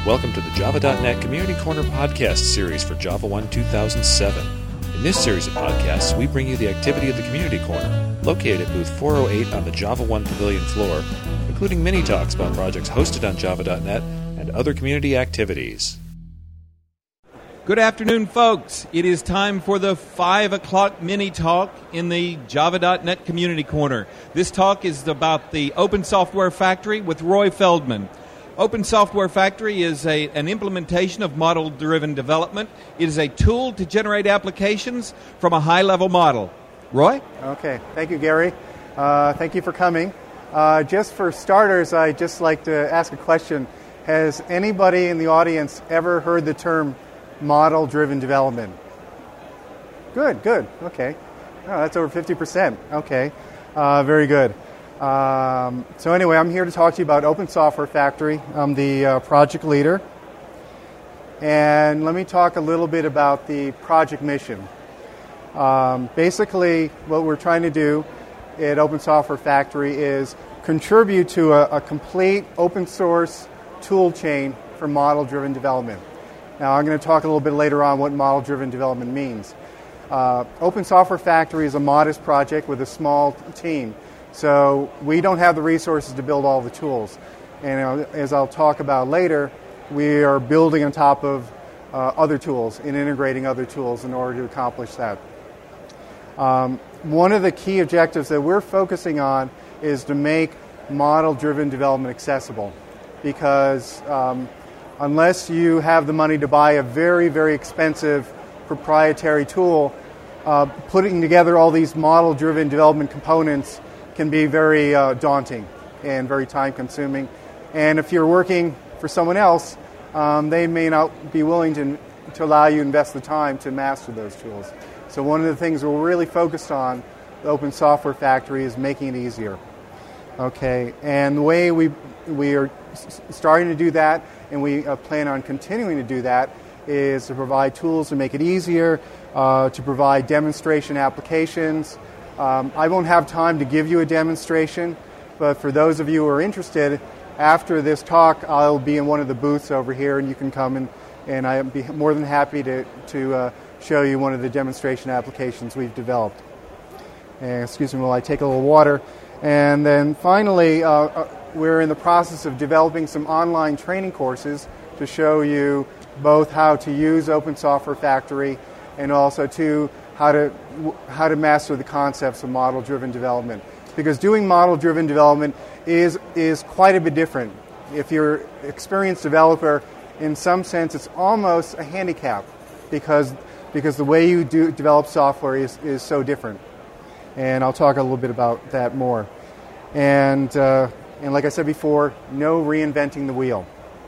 Welcome to the Java.net Community Corner podcast series for Java 1 2007. In this series of podcasts, we bring you the activity of the Community Corner, located at booth 408 on the Java 1 Pavilion floor, including mini-talks about projects hosted on Java.net and other community activities. Good afternoon, folks. It is time for the 5 o'clock mini-talk in the Java.net Community Corner. This talk is about the Open Software Factory with Roy Feldman. Open Software Factory is an implementation of model-driven development. It is a tool to generate applications from a high-level model. Roy? Okay. Thank you, Gary. Thank you for coming. Just for starters, I'd just like to ask a question. Has anybody in the audience ever heard the term model-driven development? Good. Okay. Oh, that's over 50%. Okay. Very good. So anyway, I'm here to talk to you about Open Software Factory. I'm the project leader. And let me talk a little bit about the project mission. Basically, what we're trying to do at Open Software Factory is contribute to a complete open source tool chain for model-driven development. Now, I'm going to talk a little bit later on what model-driven development means. Open Software Factory is a modest project with a small team. So we don't have the resources to build all the tools. And as I'll talk about later, we are building on top of other tools and integrating other tools in order to accomplish that. One of the key objectives that we're focusing on is to make model-driven development accessible. Because unless you have the money to buy a very, very expensive proprietary tool, putting together all these model-driven development components can be very daunting and very time-consuming. And if you're working for someone else, they may not be willing to allow you to invest the time to master those tools. So one of the things we're really focused on, the Open Software Factory, is making it easier. Okay, and the way we are starting to do that, and we plan on continuing to do that, is to provide tools to make it easier, to provide demonstration applications. I won't have time to give you a demonstration, but for those of you who are interested, after this talk, I'll be in one of the booths over here, and you can come and I'll be more than happy to show you one of the demonstration applications we've developed. And excuse me while I take a little water. And then finally, we're in the process of developing some online training courses to show you both how to use Open Software Factory and also how to master the concepts of model-driven development. Because doing model-driven development is quite a bit different. If you're an experienced developer, in some sense, it's almost a handicap because the way you develop software is so different. And I'll talk a little bit about that more. And like I said before, no reinventing the wheel.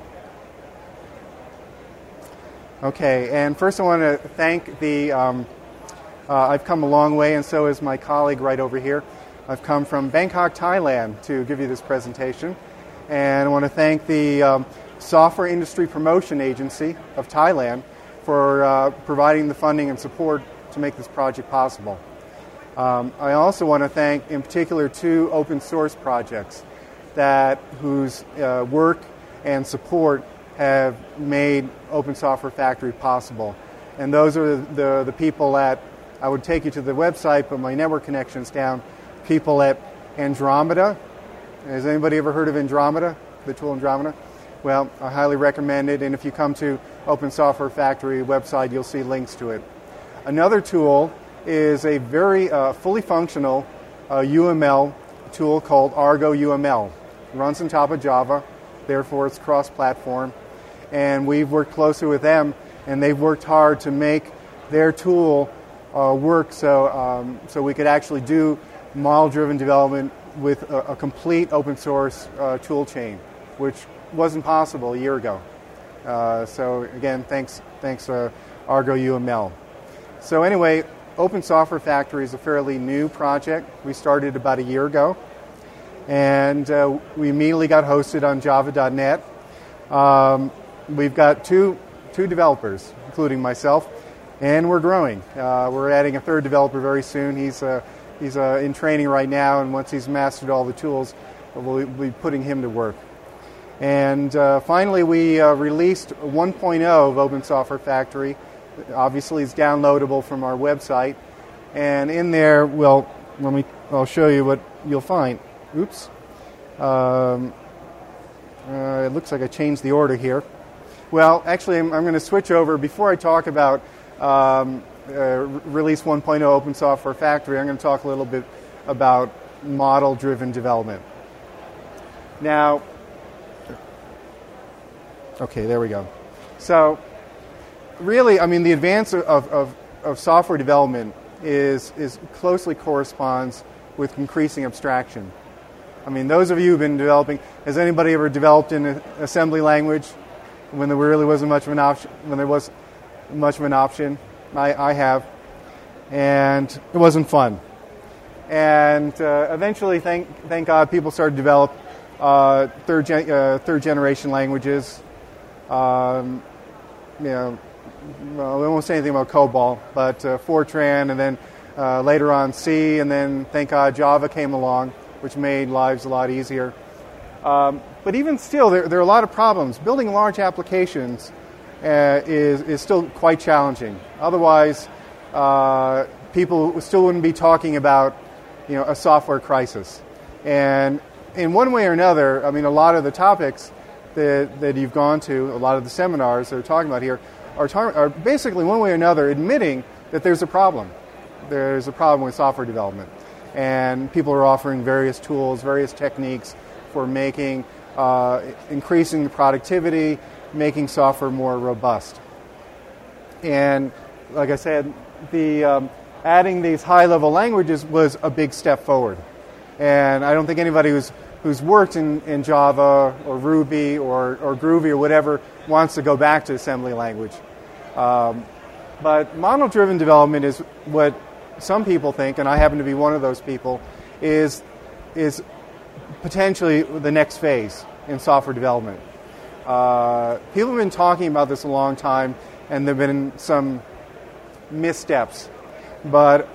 Okay, and first I want to thank I've come a long way, and so is my colleague right over here. I've come from Bangkok, Thailand, to give you this presentation. And I want to thank the Software Industry Promotion Agency of Thailand for providing the funding and support to make this project possible. I also want to thank, in particular, 2 open source projects whose work and support have made Open Software Factory possible. And those are the people I would take you to the website, but my network connection's down. People at Andromeda. Has anybody ever heard of Andromeda, the tool Andromeda? Well, I highly recommend it, and if you come to Open Software Factory website, you'll see links to it. Another tool is a very fully functional UML tool called Argo UML. It runs on top of Java, therefore it's cross-platform. And we've worked closely with them, and they've worked hard to make their tool work so we could actually do model-driven development with a complete open source tool chain, which wasn't possible a year ago. So again, thanks Argo UML. So anyway, Open Software Factory is a fairly new project. We started about a year ago, and we immediately got hosted on Java.net. We've got two developers, including myself, and we're growing. We're adding a third developer very soon. He's in training right now, and once he's mastered all the tools, we'll be putting him to work. And finally, we released 1.0 of Open Software Factory. Obviously, it's downloadable from our website. And in there, well, I'll show you what you'll find. Oops. It looks like I changed the order here. Well, actually, I'm going to switch over. Before I talk about Release 1.0 Open Software Factory, I'm going to talk a little bit about model-driven development. Now, okay, there we go. So, really, I mean, the advance of software development is closely corresponds with increasing abstraction. I mean, those of you who've been developing, has anybody ever developed in an assembly language when there really wasn't much of an option? When there was much of an option, I have, and it wasn't fun. And eventually, thank God, people started to develop third generation languages. Well, we won't say anything about COBOL, but Fortran, and then later on C, and then thank God Java came along, which made lives a lot easier. But even still, there are a lot of problems. Building large applications is still quite challenging. Otherwise, people still wouldn't be talking about, a software crisis. And in one way or another, I mean, a lot of the topics that you've gone to, a lot of the seminars that we're talking about here, are basically one way or another admitting that there's a problem. There's a problem with software development. And people are offering various tools, various techniques for making, increasing the productivity, making software more robust. And like I said, adding these high-level languages was a big step forward. And I don't think anybody who's worked in Java or Ruby or Groovy or whatever wants to go back to assembly language. But model-driven development is what some people think, and I happen to be one of those people, is potentially the next phase in software development. People have been talking about this a long time, and there have been some missteps. But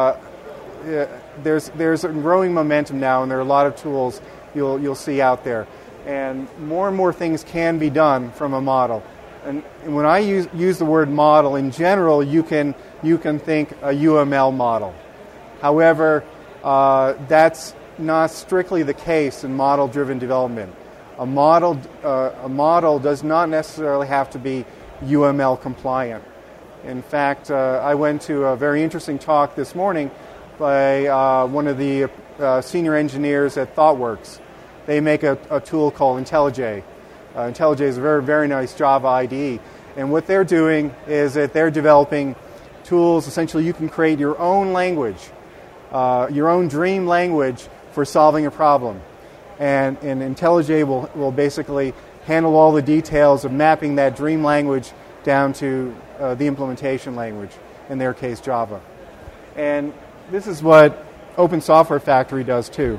there's a growing momentum now, and there are a lot of tools you'll see out there. And more things can be done from a model. And when I use the word model, in general, you can think a UML model. However, that's not strictly the case in model-driven development. A model does not necessarily have to be UML compliant. In fact, I went to a very interesting talk this morning by one of the senior engineers at ThoughtWorks. They make a tool called IntelliJ. IntelliJ is a very, very nice Java IDE. And what they're doing is that they're developing tools. Essentially, you can create your own language, your own dream language for solving a problem. And IntelliJ will basically handle all the details of mapping that dream language down to the implementation language, in their case, Java. And this is what Open Software Factory does, too.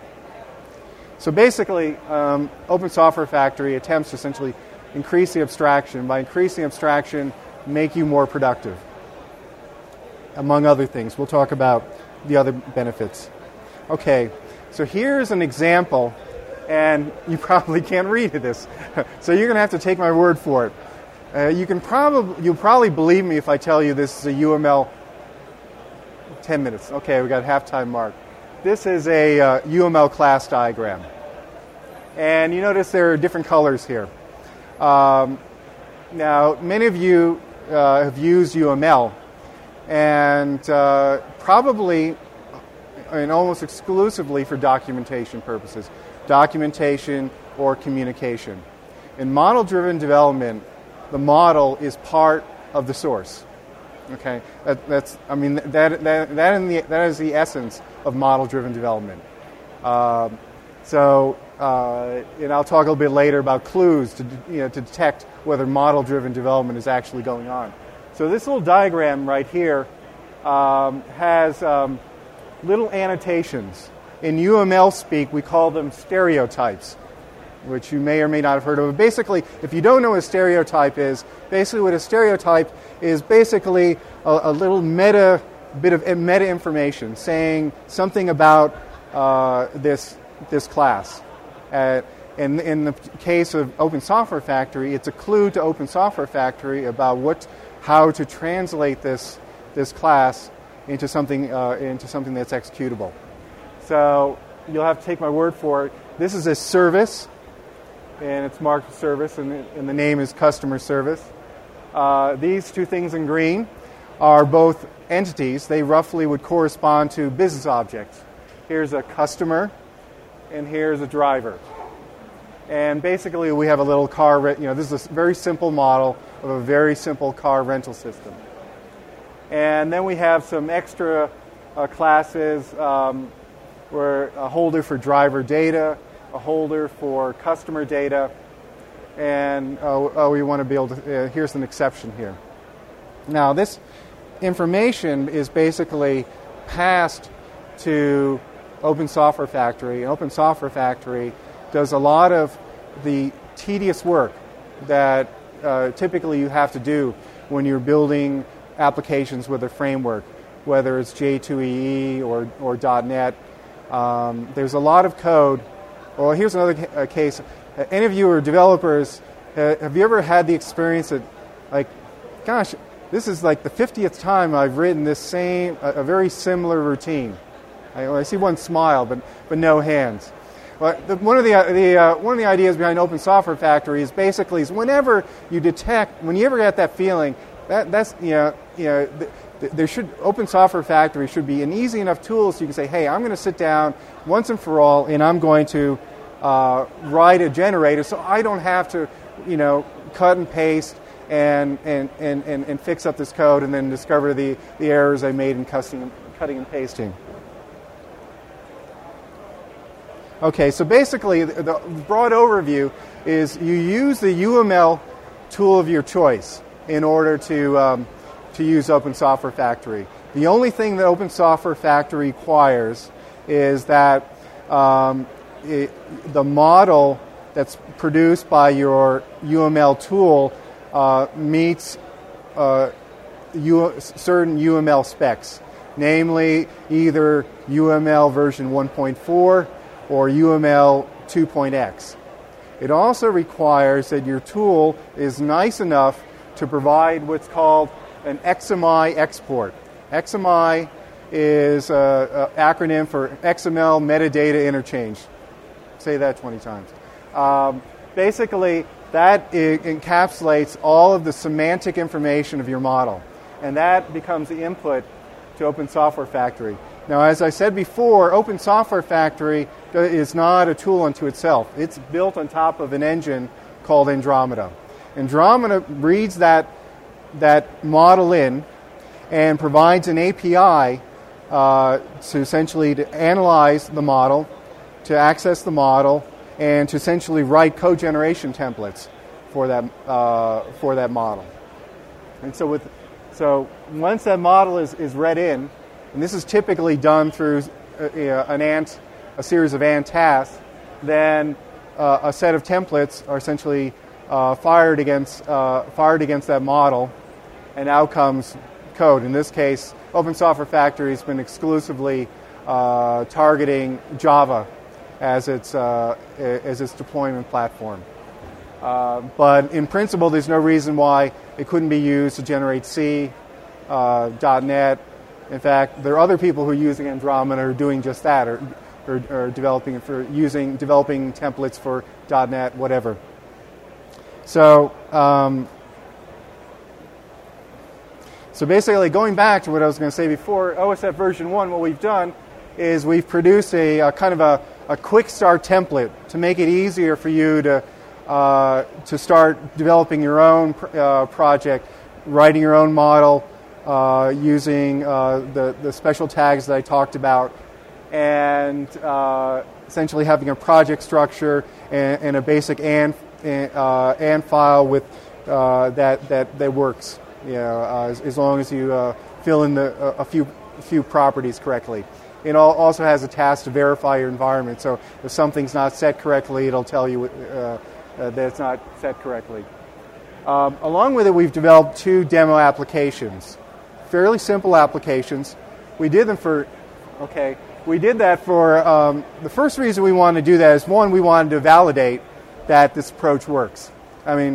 So basically, Open Software Factory attempts to essentially increase the abstraction. By increasing abstraction, make you more productive, among other things. We'll talk about the other benefits. Okay, so here's an example, and you probably can't read this, so you're going to have to take my word for it. You'll probably believe me if I tell you this is a UML. 10 minutes. Okay, we got halftime mark. This is a UML class diagram. And you notice there are different colors here. Now, many of you have used UML, and probably and almost exclusively for documentation purposes, documentation or communication. In model-driven development, the model is part of the source. Okay, that is the essence of model-driven development. And I'll talk a little bit later about clues to detect whether model-driven development is actually going on. So this little diagram right here has little annotations. In UML speak, we call them stereotypes, which you may or may not have heard of. But basically, if you don't know what a stereotype is, basically what a stereotype is basically a little bit of meta information saying something about this class. And And in the case of Open Software Factory, it's a clue to Open Software Factory about how to translate this class into something that's executable. So you'll have to take my word for it. This is a service, and it's marked service, and the name is customer service. These two things in green are both entities. They roughly would correspond to business objects. Here's a customer, and here's a driver. And basically, we have a little car. This is a very simple model of a very simple car rental system. And then we have some extra classes. Where a holder for driver data, a holder for customer data, and we want to be able to. Here's an exception here. Now, this information is basically passed to Open Software Factory, and Open Software Factory does a lot of the tedious work that typically you have to do when you're building applications with a framework, whether it's J2EE or .NET. There's a lot of code. Well, here's another case. Any of you who are developers, have you ever had the experience that, like, gosh, this is like the 50th time I've written this a very similar routine? I see one smile, but no hands. Well, one of the ideas behind Open Software Factory is basically whenever you ever get that feeling, Open Software Factory should be an easy enough tool so you can say, hey, I'm going to sit down once and for all, and I'm going to write a generator so I don't have to, cut and paste and fix up this code and then discover the errors I made in cutting and pasting. Okay, so basically the broad overview is you use the UML tool of your choice in order to use Open Software Factory. The only thing that Open Software Factory requires is that the model that's produced by your UML tool meets certain UML specs, namely either UML version 1.4 or UML 2.x. It also requires that your tool is nice enough to provide what's called an XMI export. XMI is an acronym for XML Metadata Interchange. Say that 20 times. Basically, that encapsulates all of the semantic information of your model, and that becomes the input to Open Software Factory. Now, as I said before, Open Software Factory is not a tool unto itself. It's built on top of an engine called Andromeda. Andromeda reads that model in and provides an API to analyze the model, to access the model, and to essentially write code generation templates for that model. And so once that model is read in, and this is typically done through a series of AND tasks, then a set of templates are essentially fired against that model, and out comes code. In this case, Open Software Factory has been exclusively targeting Java as its deployment platform. But in principle, there's no reason why it couldn't be used to generate C, .NET. In fact, there are other people who are using Andromeda who are doing just that, or developing templates for .NET, whatever. So basically, going back to what I was going to say before, OSF version 1, what we've done is we've produced a kind of a quick start template to make it easier for you to start developing your own project, writing your own model, using the special tags that I talked about, and essentially having a project structure and a basic AND file with that works. As long as you fill in a few properties correctly. It also has a task to verify your environment. So if something's not set correctly, it'll tell you that it's not set correctly. Along with it, we've developed 2 demo applications, fairly simple applications. We did that for the first reason we wanted to do that is, one, we wanted to validate that this approach works. I mean,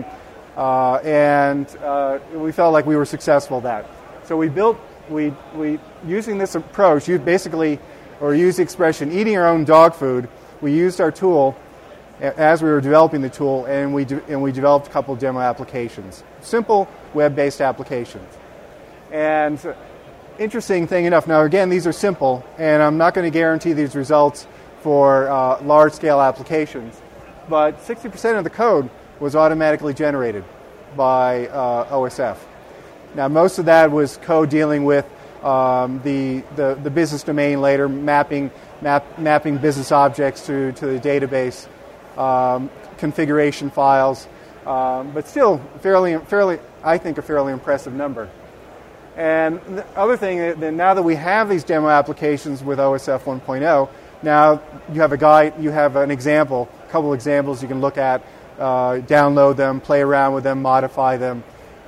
we felt like we were successful at that. So we using this approach, use the expression eating our own dog food. We used our tool as we were developing the tool, and we developed a couple of demo applications, simple web-based applications. And interesting thing enough, now again, these are simple, and I'm not going to guarantee these results for large-scale applications, but 60% of the code was automatically generated by OSF. Now, most of that was code dealing with the business domain later, mapping business objects to the database, configuration files, but still fairly, I think, a fairly impressive number. And the other thing, that now that we have these demo applications with OSF 1.0, now you have an example, a couple examples you can look at, download them, play around with them, modify them.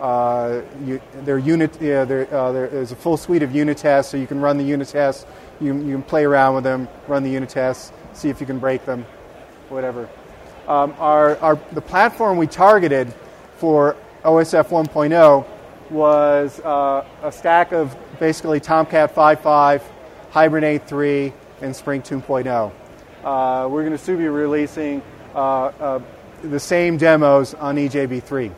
There's a full suite of unit tests, so you can run the unit tests. You can play around with them, run the unit tests, see if you can break them, whatever. The platform we targeted for OSF 1.0 was a stack of basically Tomcat 5.5, Hibernate 3, and Spring 2.0. We're going to soon be releasing the same demos on EJB3.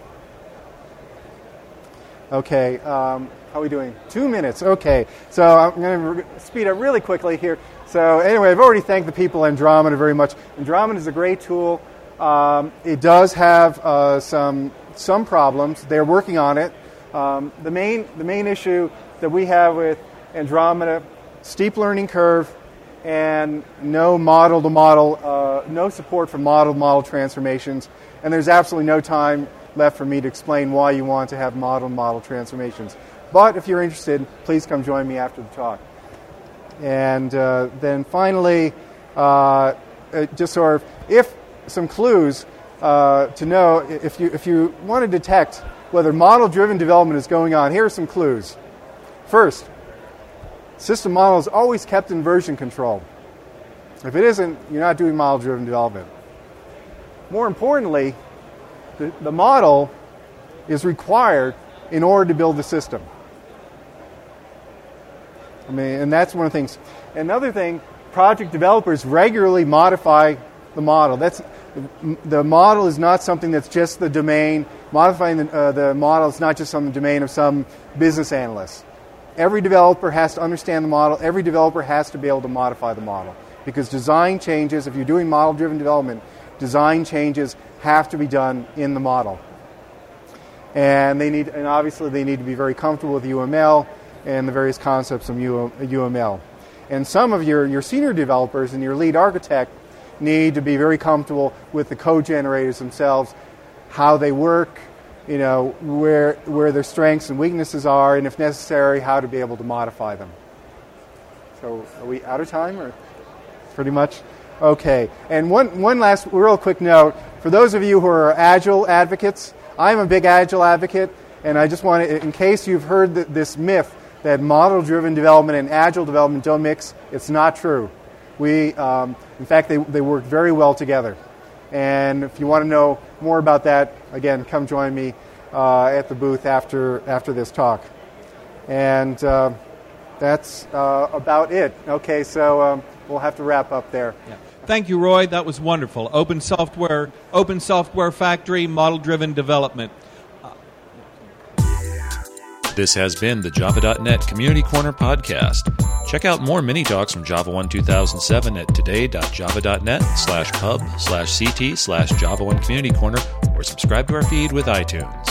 Okay, how are we doing? 2 minutes, okay. So I'm going to speed up really quickly here. So anyway, I've already thanked the people at Andromeda very much. Andromeda is a great tool. It does have some problems. They're working on it. The main issue that we have with Andromeda, steep learning curve, and no model-to-model, no support for model-to-model transformations. And there's absolutely no time left for me to explain why you want to have model-to-model transformations. But if you're interested, please come join me after the talk. And then finally, just sort of, if some clues to know, if you want to detect whether model-driven development is going on, here are some clues. First, system model is always kept in version control. If it isn't, you're not doing model-driven development. More importantly, the model is required in order to build the system. I mean, and that's one of the things. Another thing, project developers regularly modify the model. The model is not something that's just the domain. Modifying the model is not just some domain of some business analyst. Every developer has to understand the model. Every developer has to be able to modify the model. Because design changes, if you're doing model-driven development, design changes have to be done in the model. And obviously they need to be very comfortable with UML and the various concepts of UML. And some of your senior developers and your lead architect need to be very comfortable with the code generators themselves, how they work, where their strengths and weaknesses are, and if necessary, how to be able to modify them. So are we out of time, or pretty much? Okay. And one last real quick note. For those of you who are Agile advocates, I'm a big Agile advocate, and I just want to, in case you've heard this myth that model-driven development and Agile development don't mix, it's not true. In fact, they work very well together. And if you want to know more about that, again, come join me at the booth after this talk. And that's about it. Okay, so we'll have to wrap up there. Yeah. Thank you, Roy. That was wonderful. Open software factory, model-driven development. This has been the Java.net Community Corner podcast. Check out more mini-talks from Java 1 2007 at today.java.net/pub/ct/Java1 Community Corner, or subscribe to our feed with iTunes.